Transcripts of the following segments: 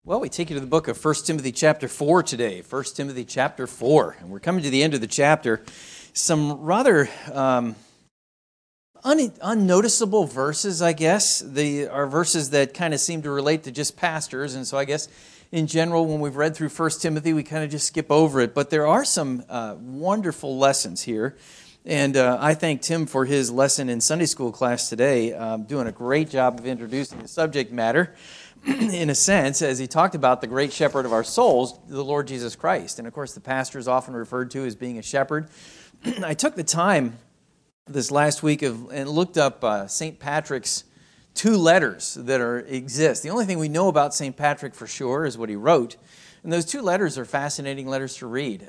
Well, we take you to the book of 1 Timothy chapter 4 today, 1 Timothy chapter 4. And we're coming to the end of the chapter. Some rather unnoticeable verses, I guess. They are verses that kind of seem to relate to just pastors. And so I guess in general, when we've read through 1 Timothy, we kind of just skip over it. But there are some wonderful lessons here. And I thank Tim for his lesson in Sunday school class today, doing a great job of introducing the subject matter. In a sense, as he talked about the great shepherd of our souls, the Lord Jesus Christ. And of course, the pastor is often referred to as being a shepherd. I took the time this last week and looked up St. Patrick's two letters that exist. The only thing we know about St. Patrick for sure is what he wrote. And those two letters are fascinating letters to read.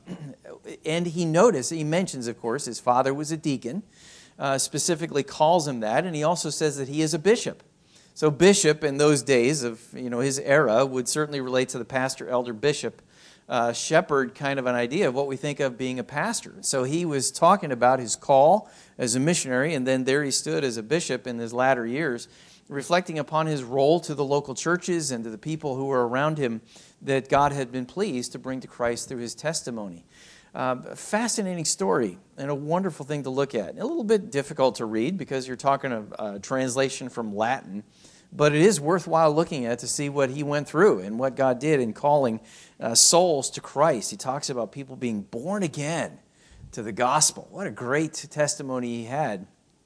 And he mentions, of course, his father was a deacon, specifically calls him that, and he also says that he is a bishop. So bishop in those days of his era would certainly relate to the pastor, elder, bishop, shepherd kind of an idea of what we think of being a pastor. So he was talking about his call as a missionary, and then there he stood as a bishop in his latter years, reflecting upon his role to the local churches and to the people who were around him that God had been pleased to bring to Christ through his testimony. Fascinating story and a wonderful thing to look at. A little bit difficult to read because you're talking a translation from Latin, but it is worthwhile looking at to see what he went through and what God did in calling souls to Christ. He talks about people being born again to the gospel. What a great testimony he had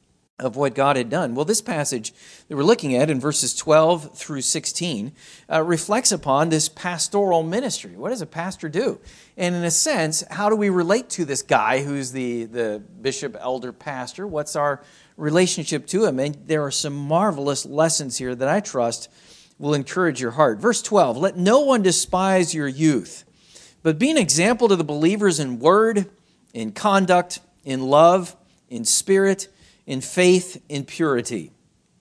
of what God had done. Well, this passage that we're looking at in verses 12 through 16 reflects upon this pastoral ministry. What does a pastor do? And in a sense, how do we relate to this guy who's the bishop, elder, pastor? What's our relationship to him? And there are some marvelous lessons here that I trust will encourage your heart. Verse 12, let no one despise your youth, but be an example to the believers in word, in conduct, in love, in spirit, in faith, in purity.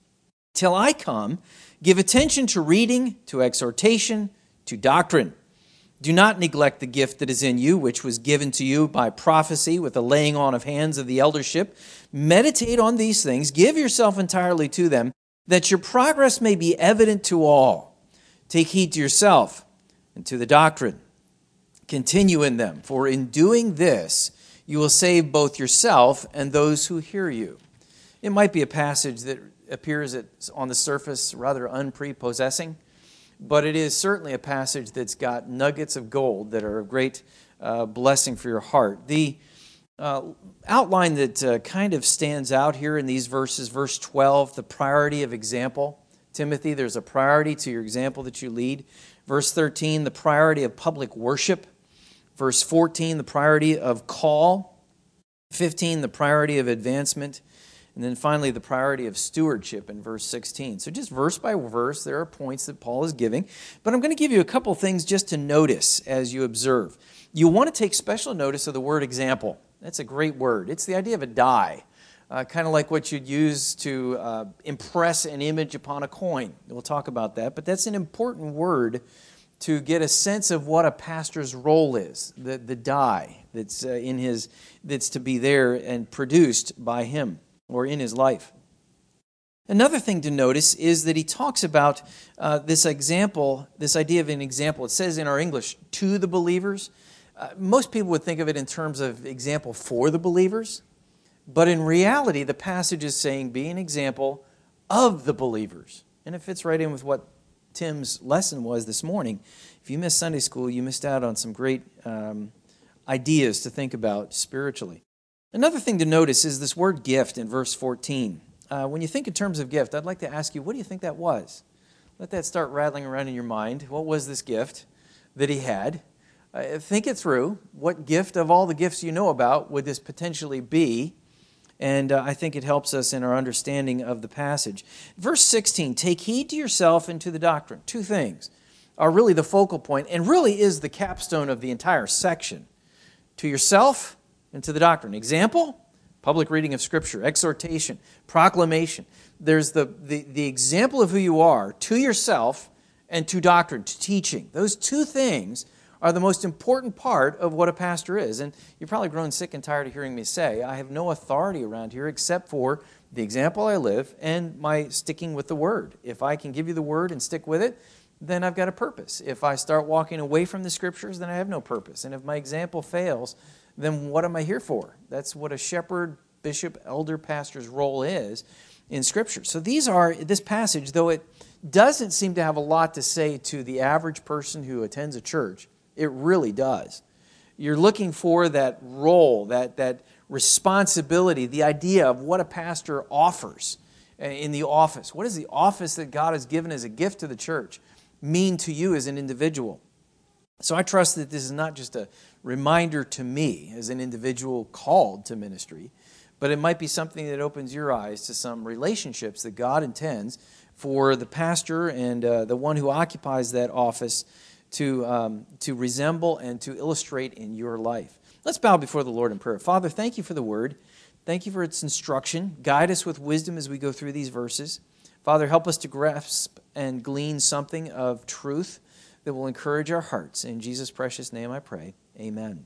Till I come, give attention to reading, to exhortation, to doctrine. Do not neglect the gift that is in you, which was given to you by prophecy with the laying on of hands of the eldership. Meditate on these things, give yourself entirely to them, that your progress may be evident to all. Take heed to yourself and to the doctrine. Continue in them, for in doing this, you will save both yourself and those who hear you. It might be a passage that appears on the surface rather unprepossessing, but it is certainly a passage that's got nuggets of gold that are a great blessing for your heart. The outline that kind of stands out here in these verses, verse 12, the priority of example. Timothy, there's a priority to your example that you lead. Verse 13, the priority of public worship. Verse 14, the priority of call. 15, the priority of advancement. And then finally, the priority of stewardship in verse 16. So just verse by verse, there are points that Paul is giving. But I'm going to give you a couple things just to notice as you observe. You want to take special notice of the word example. That's a great word. It's the idea of a die, kind of like what you'd use to impress an image upon a coin. We'll talk about that. But that's an important word to get a sense of what a pastor's role is, the die that's that's to be there and produced by him or in his life. Another thing to notice is that he talks about this example, this idea of an example. It says in our English, to the believers. Most people would think of it in terms of example for the believers, but in reality, the passage is saying be an example of the believers. And it fits right in with what Tim's lesson was this morning. If you missed Sunday school, you missed out on some great ideas to think about spiritually. Another thing to notice is this word gift in verse 14. When you think in terms of gift, I'd like to ask you, what do you think that was? Let that start rattling around in your mind. What was this gift that he had? Think it through. What gift of all the gifts you know about would this potentially be? And I think it helps us in our understanding of the passage. Verse 16, take heed to yourself and to the doctrine. Two things are really the focal point and really is the capstone of the entire section. To yourself and to the doctrine. Example, public reading of Scripture, exhortation, proclamation. There's the example of who you are to yourself and to doctrine, to teaching. Those two things are the most important part of what a pastor is. And you've probably grown sick and tired of hearing me say, I have no authority around here except for the example I live and my sticking with the Word. If I can give you the Word and stick with it, then I've got a purpose. If I start walking away from the Scriptures, then I have no purpose. And if my example fails, then what am I here for? That's what a shepherd, bishop, elder, pastor's role is in Scripture. So this passage, though it doesn't seem to have a lot to say to the average person who attends a church, it really does. You're looking for that role, that responsibility, the idea of what a pastor offers in the office. What does the office that God has given as a gift to the church mean to you as an individual? So I trust that this is not just a reminder to me as an individual called to ministry, but it might be something that opens your eyes to some relationships that God intends for the pastor and the one who occupies that office to resemble and to illustrate in your life. Let's bow before the Lord in prayer. Father, thank you for the word. Thank you for its instruction. Guide us with wisdom as we go through these verses. Father, help us to grasp and glean something of truth that will encourage our hearts. In Jesus' precious name I pray. Amen.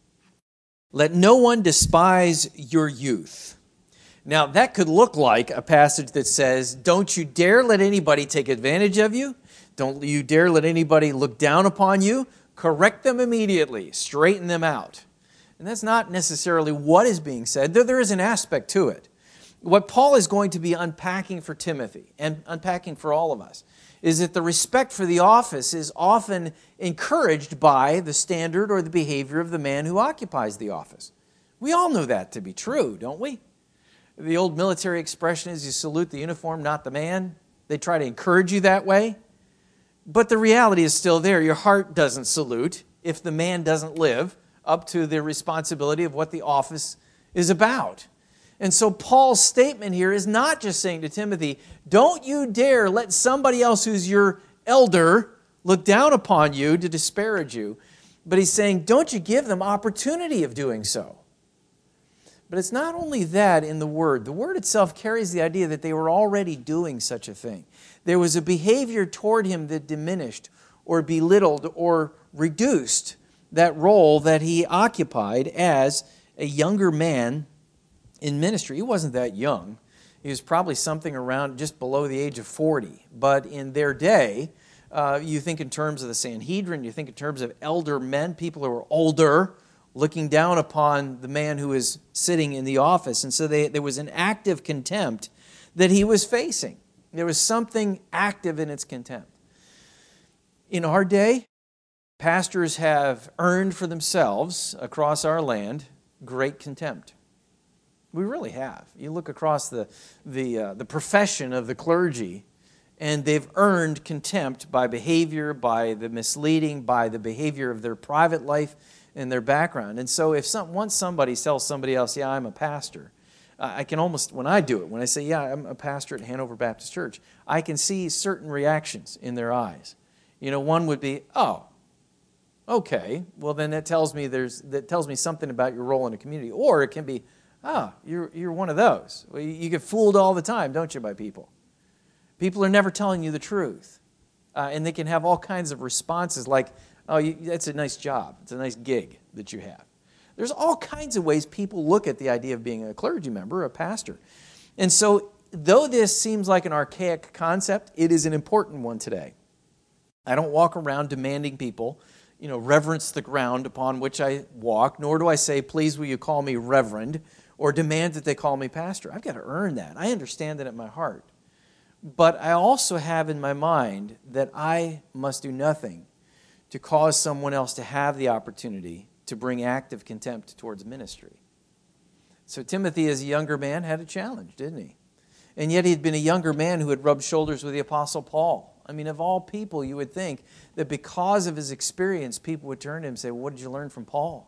Let no one despise your youth. Now, that could look like a passage that says, don't you dare let anybody take advantage of you. Don't you dare let anybody look down upon you. Correct them immediately. Straighten them out. And that's not necessarily what is being said, though there is an aspect to it. What Paul is going to be unpacking for Timothy and unpacking for all of us is that the respect for the office is often encouraged by the standard or the behavior of the man who occupies the office. We all know that to be true, don't we? The old military expression is you salute the uniform, not the man. They try to encourage you that way. But the reality is still there. Your heart doesn't salute if the man doesn't live up to the responsibility of what the office is about. And so Paul's statement here is not just saying to Timothy, don't you dare let somebody else who's your elder look down upon you to disparage you. But he's saying, don't you give them opportunity of doing so. But it's not only that in the Word. The Word itself carries the idea that they were already doing such a thing. There was a behavior toward him that diminished or belittled or reduced that role that he occupied as a younger man in ministry. He wasn't that young. He was probably something around just below the age of 40. But in their day, you think in terms of the Sanhedrin, you think in terms of elder men, people who are older, looking down upon the man who is sitting in the office. And so there was an active contempt that he was facing. There was something active in its contempt. In our day, pastors have earned for themselves across our land great contempt. We really have. You look across the profession of the clergy, and they've earned contempt by behavior, by the misleading, by the behavior of their private life and their background. And so once somebody tells somebody else, yeah, I'm a pastor, I can almost, when I do it, when I say, yeah, I'm a pastor at Hanover Baptist Church, I can see certain reactions in their eyes. One would be, oh, okay, well then that tells me something about your role in a community. Or it can be, you're one of those. Well, you get fooled all the time, don't you, by people? People are never telling you the truth. And they can have all kinds of responses like, that's a nice job. It's a nice gig that you have. There's all kinds of ways people look at the idea of being a clergy member, a pastor. And so, though this seems like an archaic concept, it is an important one today. I don't walk around demanding people, reverence the ground upon which I walk, nor do I say, please will you call me reverend, or demand that they call me pastor. I've got to earn that. I understand that in my heart. But I also have in my mind that I must do nothing to cause someone else to have the opportunity to bring active contempt towards ministry. So Timothy, as a younger man, had a challenge, didn't he? And yet he'd been a younger man who had rubbed shoulders with the Apostle Paul. I mean, of all people, you would think that because of his experience, people would turn to him and say, well, what did you learn from Paul?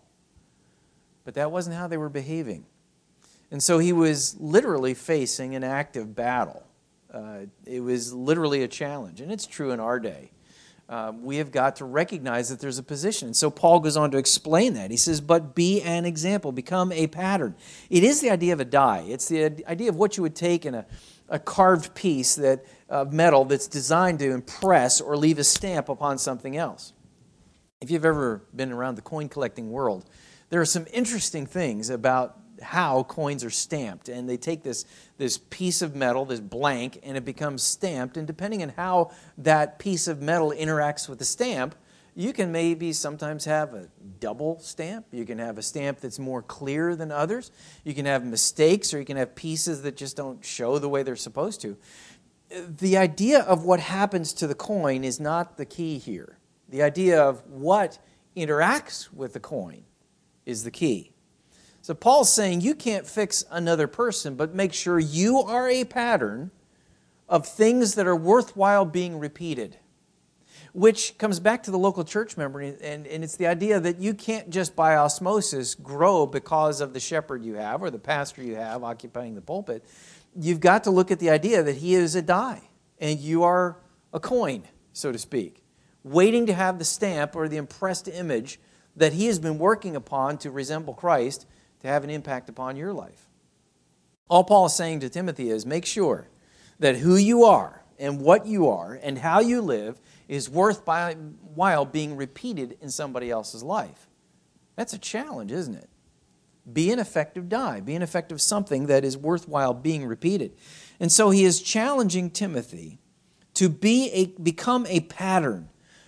But that wasn't how they were behaving. And so he was literally facing an active battle. It was literally a challenge. And it's true in our day. We have got to recognize that there's a position. And so Paul goes on to explain that. He says, but be an example, become a pattern. It is the idea of a die. It's the idea of what you would take in a carved piece of metal that's designed to impress or leave a stamp upon something else. If you've ever been around the coin collecting world, there are some interesting things about how coins are stamped. And they take this piece of metal, this blank, and it becomes stamped. And depending on how that piece of metal interacts with the stamp, you can maybe sometimes have a double stamp. You can have a stamp that's more clear than others. You can have mistakes, or you can have pieces that just don't show the way they're supposed to. The idea of what happens to the coin is not the key here. The idea of what interacts with the coin is the key. So Paul's saying you can't fix another person, but make sure you are a pattern of things that are worthwhile being repeated. Which comes back to the local church member, and it's the idea that you can't just by osmosis grow because of the shepherd you have or the pastor you have occupying the pulpit. You've got to look at the idea that he is a die, and you are a coin, so to speak, waiting to have the stamp or the impressed image that he has been working upon to resemble Christ to have an impact upon your life. All Paul is saying to Timothy is make sure that who you are and what you are and how you live is worthwhile being repeated in somebody else's life. That's a challenge, isn't it? Be an effective die. Be an effective something that is worthwhile being repeated. And so he is challenging Timothy to become a pattern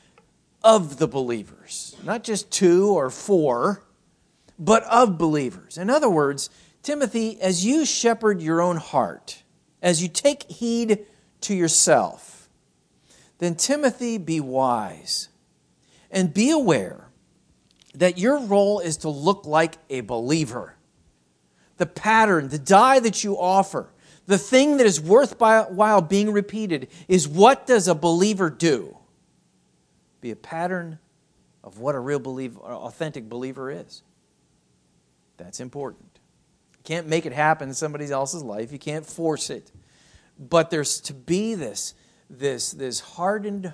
of the believers. Not just 2 or 4, but of believers. In other words, Timothy, as you shepherd your own heart, as you take heed to yourself, then Timothy, be wise and be aware that your role is to look like a believer. The pattern, the die that you offer, the thing that is worthwhile being repeated is what does a believer do? Be a pattern of what a real believer, authentic believer is. That's important. You can't make it happen in somebody else's life. You can't force it. But there's to be this hardened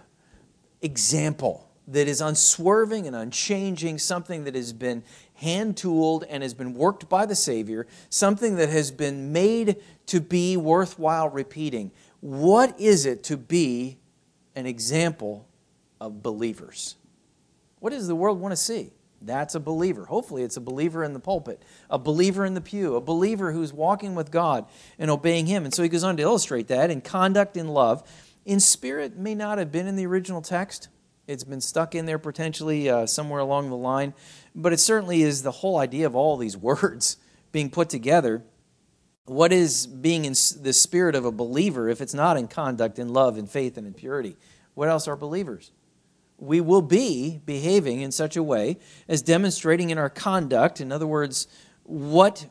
example that is unswerving and unchanging, something that has been hand-tooled and has been worked by the Savior, something that has been made to be worthwhile repeating. What is it to be an example of believers? What does the world want to see? That's a believer. Hopefully it's a believer in the pulpit, a believer in the pew, a believer who's walking with God and obeying Him. And so he goes on to illustrate that in conduct, in love. In spirit may not have been in the original text. It's been stuck in there potentially somewhere along the line. But it certainly is the whole idea of all these words being put together. What is being in the spirit of a believer if it's not in conduct, in love, in faith, and in purity? What else are believers? We will be behaving in such a way as demonstrating in our conduct, in other words, in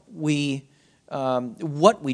what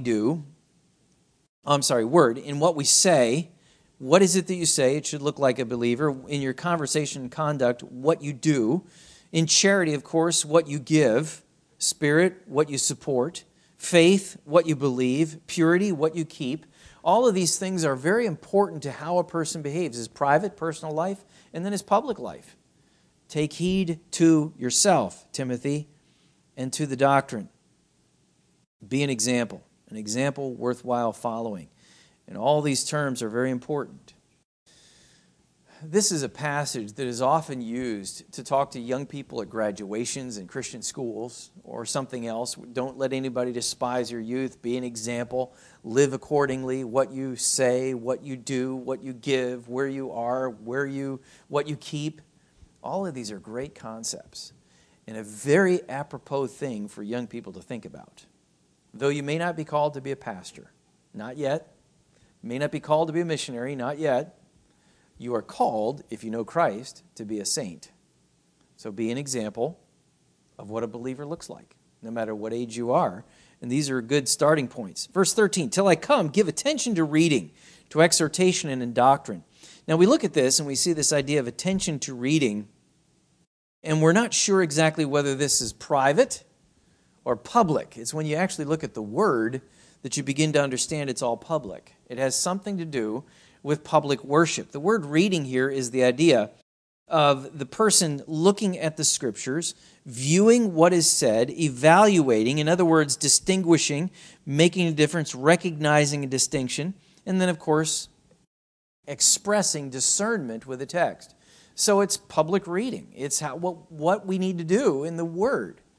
we say. What is it that you say? It should look like a believer. In your conversation and conduct, what you do. In charity, of course, what you give. Spirit, what you support. Faith, what you believe. Purity, what you keep. All of these things are very important to how a person behaves, his private, personal life, and then his public life. Take heed to yourself, Timothy, and to the doctrine. Be an example worthwhile following. And all these terms are very important. This is a passage that is often used to talk to young people at graduations in Christian schools or something else. Don't let anybody despise your youth. Be an example. Live accordingly. What you say, what you do, what you give, where you are, what you keep. All of these are great concepts and a very apropos thing for young people to think about. Though you may not be called to be a pastor, not yet. You may not be called to be a missionary, not yet. You are called, if you know Christ, to be a saint. So be an example of what a believer looks like, no matter what age you are. And these are good starting points. Verse 13, till I come, give attention to reading, to exhortation, and in doctrine. Now we look at this and we see this idea of attention to reading, and we're not sure exactly whether this is private or public. It's when you actually look at the word that you begin to understand it's all public. It has something to do with public worship. The word reading here is the idea of the person looking at the Scriptures, viewing what is said, evaluating, in other words, distinguishing, making a difference, recognizing a distinction, and then, of course, expressing discernment with the text. So it's public reading. It's what we need to do in the Word.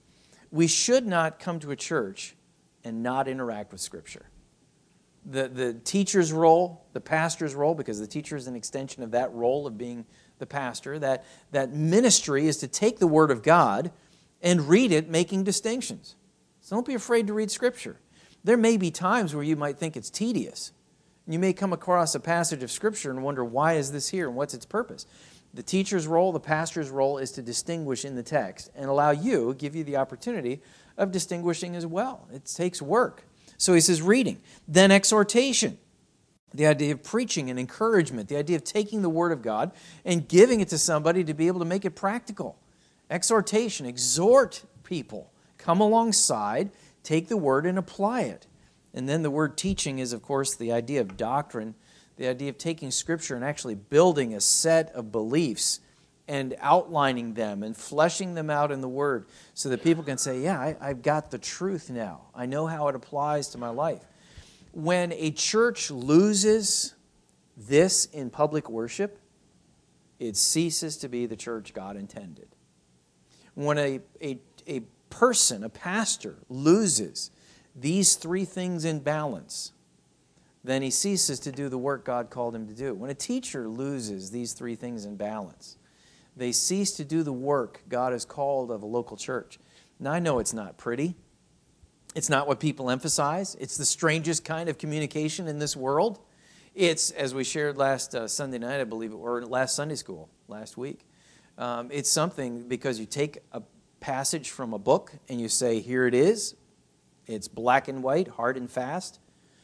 we should not come to a church and not interact with Scripture. The teacher's role, the pastor's role, because the teacher is an extension of that role of being the pastor, that ministry is to take the Word of God and read it making distinctions. So don't be afraid to read Scripture. There may be times where you might think it's tedious. You may come across a passage of Scripture and wonder, why is this here and what's its purpose? The teacher's role, the pastor's role is to distinguish in the text and give you the opportunity of distinguishing as well. It takes work. So he says reading. Then exhortation, the idea of preaching and encouragement, the idea of taking the Word of God and giving it to somebody to be able to make it practical. Exhortation, exhort people. Come alongside, take the Word and apply it. And then the word teaching is, of course, the idea of doctrine, the idea of taking Scripture and actually building a set of beliefs and outlining them and fleshing them out in the Word so that people can say, yeah, I've got the truth now. I know how it applies to my life. When a church loses this in public worship, it ceases to be the church God intended. When a person, a pastor, loses these three things in balance, then he ceases to do the work God called him to do. When a teacher loses these three things in balance, they cease to do the work God has called of a local church. Now, I know it's not pretty. It's not what people emphasize. It's the strangest kind of communication in this world. It's, as we shared last Sunday night, I believe, or last Sunday school, last week. It's something because you take a passage from a book and you say, here it is. It's black and white, hard and fast.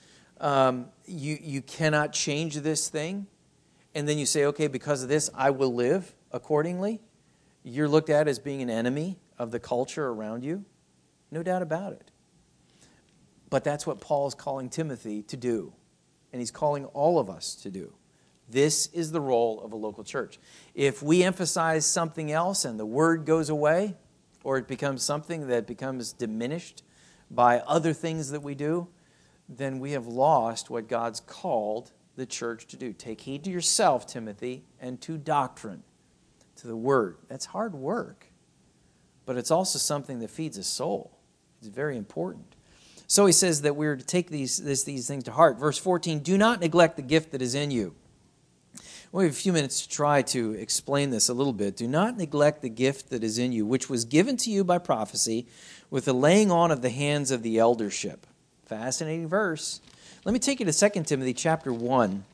You cannot change this thing. And then you say, okay, because of this, I will live accordingly. You're looked at as being an enemy of the culture around you. No doubt about it. But that's what Paul is calling Timothy to do. And he's calling all of us to do. This is the role of a local church. If we emphasize something else and the word goes away, or it becomes something that becomes diminished by other things that we do, then we have lost what God's called the church to do. Take heed to yourself, Timothy, and to doctrine, to the word. That's hard work, but it's also something that feeds a soul. It's very important. So he says that we're to take these things to heart. Verse 14, do not neglect the gift that is in you. We have a few minutes to try to explain this a little bit. Do not neglect the gift that is in you, which was given to you by prophecy with the laying on of the hands of the eldership. Fascinating verse. Let me take you to 2 Timothy chapter 1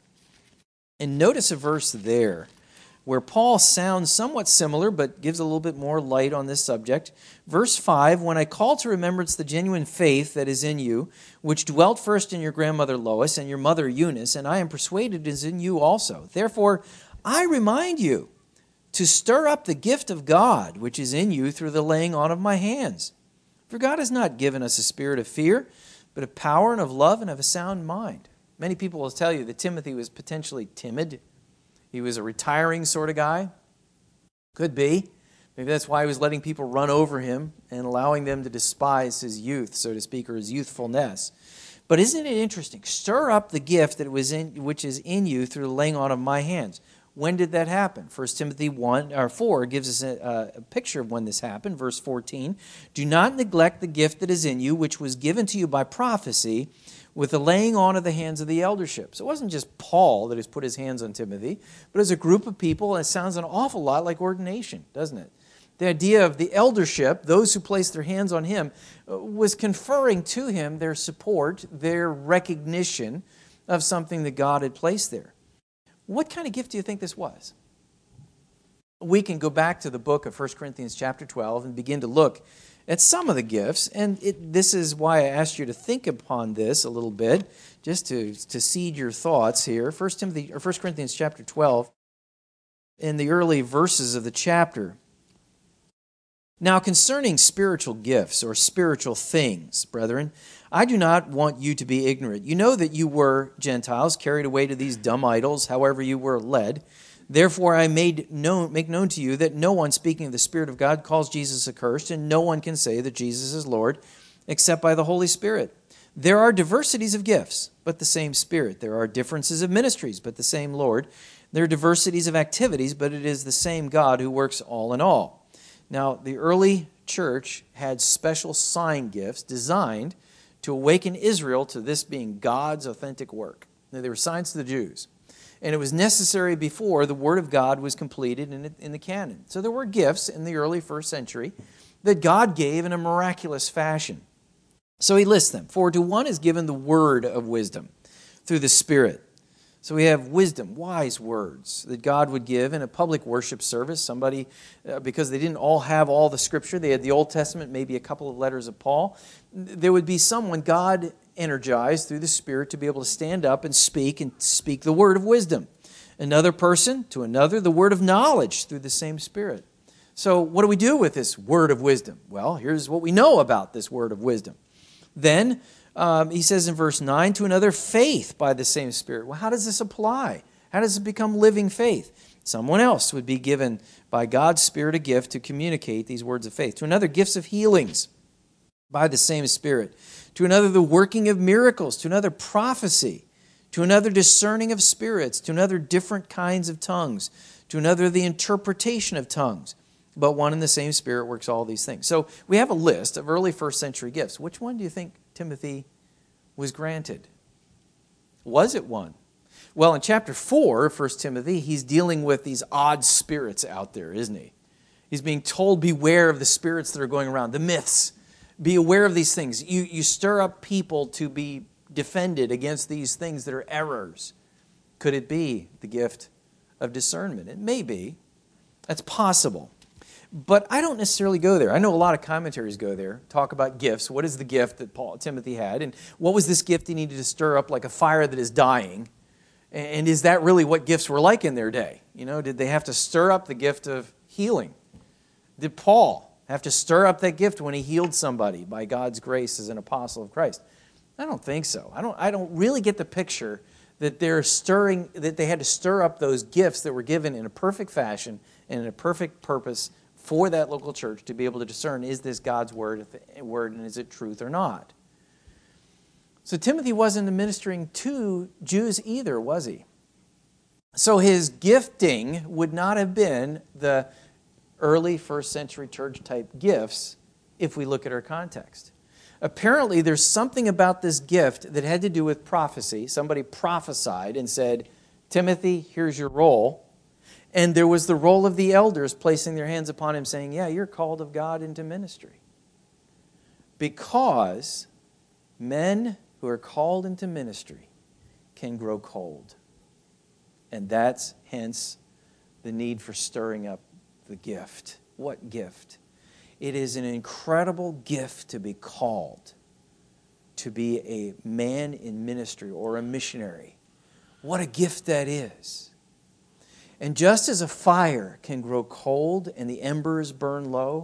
and notice a verse there where Paul sounds somewhat similar but gives a little bit more light on this subject. Verse 5, when I call to remembrance the genuine faith that is in you, which dwelt first in your grandmother Lois and your mother Eunice, and I am persuaded is in you also. Therefore, I remind you to stir up the gift of God which is in you through the laying on of my hands. For God has not given us a spirit of fear, but of power and of love and of a sound mind. Many people will tell you that Timothy was potentially timid. He was a retiring sort of guy. Could be. Maybe that's why he was letting people run over him and allowing them to despise his youth, so to speak, or his youthfulness. But isn't it interesting? Stir up the gift that which is in you through the laying on of my hands. When did that happen? 1 Timothy 4 gives us a picture of when this happened. Verse 14, do not neglect the gift that is in you, which was given to you by prophecy, with the laying on of the hands of the eldership. So it wasn't just Paul that has put his hands on Timothy, but as a group of people, and it sounds an awful lot like ordination, doesn't it? The idea of the eldership, those who placed their hands on him, was conferring to him their support, their recognition of something that God had placed there. What kind of gift do you think this was? We can go back to the book of 1 Corinthians chapter 12 and begin to look at some of the gifts, and this is why I asked you to think upon this a little bit, just to seed your thoughts here. 1 Corinthians chapter 12, in the early verses of the chapter. Now concerning spiritual gifts or spiritual things, brethren, I do not want you to be ignorant. You know that you were Gentiles, carried away to these dumb idols, however you were led. Therefore I make known to you that no one speaking of the Spirit of God calls Jesus accursed, and no one can say that Jesus is Lord except by the Holy Spirit. There are diversities of gifts, but the same Spirit. There are differences of ministries, but the same Lord. There are diversities of activities, but it is the same God who works all in all. Now, the early church had special sign gifts designed to awaken Israel to this being God's authentic work. Now, they were signs to the Jews. And it was necessary before the Word of God was completed in the canon. So there were gifts in the early first century that God gave in a miraculous fashion. So he lists them. For to one is given the word of wisdom through the Spirit. So we have wisdom, wise words that God would give in a public worship service. Somebody, because they didn't all have all the Scripture, they had the Old Testament, maybe a couple of letters of Paul. There would be someone God energized through the Spirit to be able to stand up and speak the word of wisdom. Another person to another, the word of knowledge through the same Spirit. So what do we do with this word of wisdom? Well, here's what we know about this word of wisdom. Then he says in verse 9, to another faith by the same Spirit. Well, how does this apply? How does it become living faith? Someone else would be given by God's Spirit a gift to communicate these words of faith. To another, gifts of healings by the same Spirit. To another, the working of miracles. To another, prophecy. To another, discerning of spirits. To another, different kinds of tongues. To another, the interpretation of tongues. But one and the same Spirit works all these things. So we have a list of early first century gifts. Which one do you think Timothy was granted? Was it one? Well, in chapter 4 of 1 Timothy, he's dealing with these odd spirits out there, isn't he? He's being told, beware of the spirits that are going around, the myths. Be aware of these things. You stir up people to be defended against these things that are errors. Could it be the gift of discernment? It may be. That's possible. But I don't necessarily go there. I know a lot of commentaries go there, talk about gifts. What is the gift that Timothy had? And what was this gift he needed to stir up like a fire that is dying? And is that really what gifts were like in their day? You know, did they have to stir up the gift of healing? Did Paul have to stir up that gift when he healed somebody by God's grace as an apostle of Christ? I don't think so. I don't really get the picture that that they had to stir up those gifts that were given in a perfect fashion and in a perfect purpose for that local church to be able to discern, is this God's word and is it truth or not? So Timothy wasn't ministering to Jews either, was he? So his gifting would not have been the early first century church type gifts if we look at our context. Apparently there's something about this gift that had to do with prophecy. Somebody prophesied and said, Timothy, here's your role. And there was the role of the elders placing their hands upon him saying, yeah, you're called of God into ministry. Because men who are called into ministry can grow cold. And that's hence the need for stirring up the gift. What gift? It is an incredible gift to be called, to be a man in ministry or a missionary. What a gift that is. And just as a fire can grow cold and the embers burn low,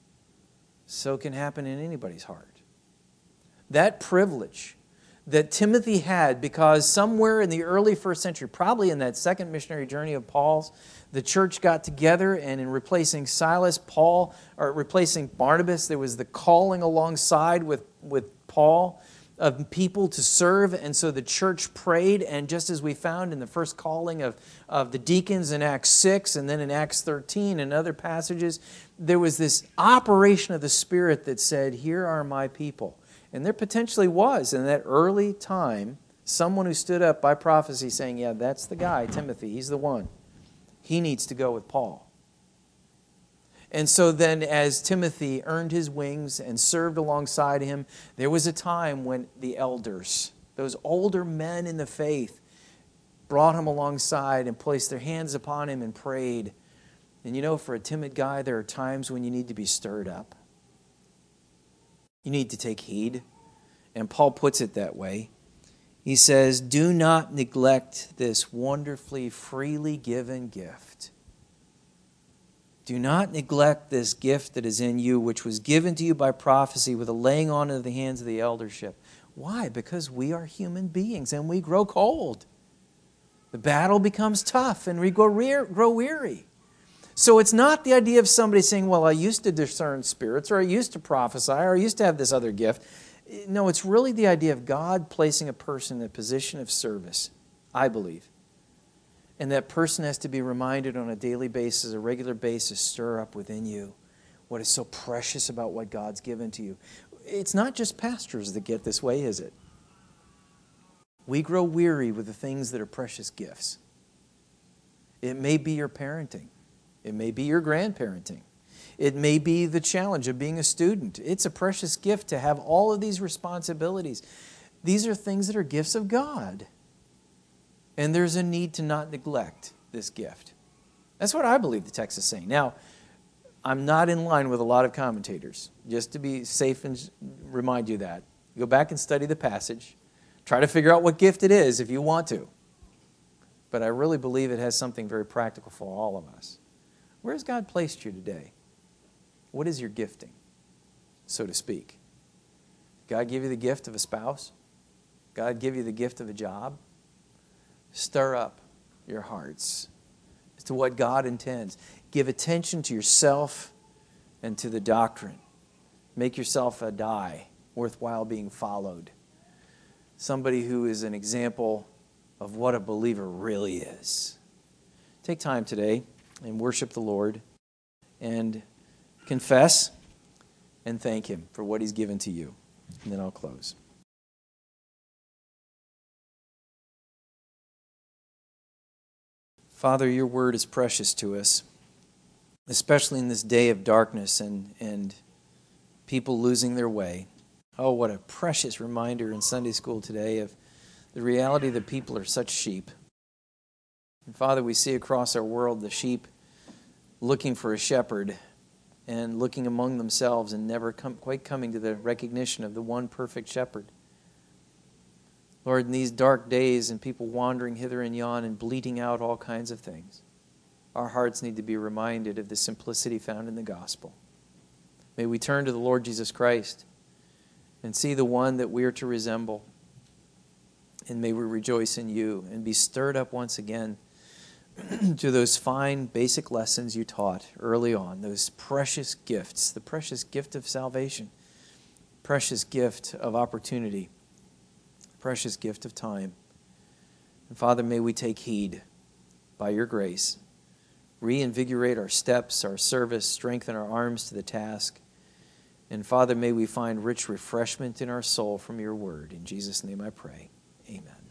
so can happen in anybody's heart. That privilege that Timothy had, because somewhere in the early first century, probably in that second missionary journey of Paul's, the church got together, and in replacing replacing Barnabas, there was the calling alongside with Paul of people to serve, and so the church prayed, and just as we found in the first calling of the deacons in Acts 6 and then in Acts 13 and other passages, there was this operation of the Spirit that said, here are my people. And there potentially was in that early time someone who stood up by prophecy saying, yeah, that's the guy, Timothy, he's the one. He needs to go with Paul. And so then as Timothy earned his wings and served alongside him, there was a time when the elders, those older men in the faith, brought him alongside and placed their hands upon him and prayed. And you know, for a timid guy, there are times when you need to be stirred up. You need to take heed. And Paul puts it that way. He says, do not neglect this wonderfully freely given gift. Do not neglect this gift that is in you, which was given to you by prophecy with a laying on of the hands of the eldership. Why? Because we are human beings and we grow cold. The battle becomes tough and we grow weary. So it's not the idea of somebody saying, well, I used to discern spirits, or I used to prophesy, or I used to have this other gift. No, it's really the idea of God placing a person in a position of service, I believe. And that person has to be reminded on a daily basis, a regular basis, stir up within you. what is so precious about what God's given to you. It's not just pastors that get this way, is it? We grow weary with the things that are precious gifts. It may be your parenting. It may be your grandparenting. It may be the challenge of being a student. It's a precious gift to have all of these responsibilities. These are things that are gifts of God. And there's a need to not neglect this gift. That's what I believe the text is saying. Now, I'm not in line with a lot of commentators. Just to be safe and remind you that. Go back and study the passage. Try to figure out what gift it is if you want to. But I really believe it has something very practical for all of us. Where has God placed you today? What is your gifting, so to speak? God give you the gift of a spouse? God give you the gift of a job? Stir up your hearts as to what God intends. Give attention to yourself and to the doctrine. Make yourself a die, worthwhile being followed. Somebody who is an example of what a believer really is. Take time today and worship the Lord and confess and thank Him for what He's given to you. And then I'll close. Father, your word is precious to us, especially in this day of darkness and people losing their way. Oh, what a precious reminder in Sunday school today of the reality that people are such sheep. And Father, we see across our world the sheep looking for a shepherd and looking among themselves and never quite coming to the recognition of the one perfect shepherd. Lord, in these dark days and people wandering hither and yon and bleating out all kinds of things, our hearts need to be reminded of the simplicity found in the gospel. May we turn to the Lord Jesus Christ and see the one that we are to resemble. And may we rejoice in you and be stirred up once again to those fine basic lessons you taught early on, those precious gifts, the precious gift of salvation, precious gift of opportunity, precious gift of time. And Father, may we take heed by your grace, reinvigorate our steps, our service, strengthen our arms to the task. And Father, may we find rich refreshment in our soul from your word. In Jesus' name I pray. Amen.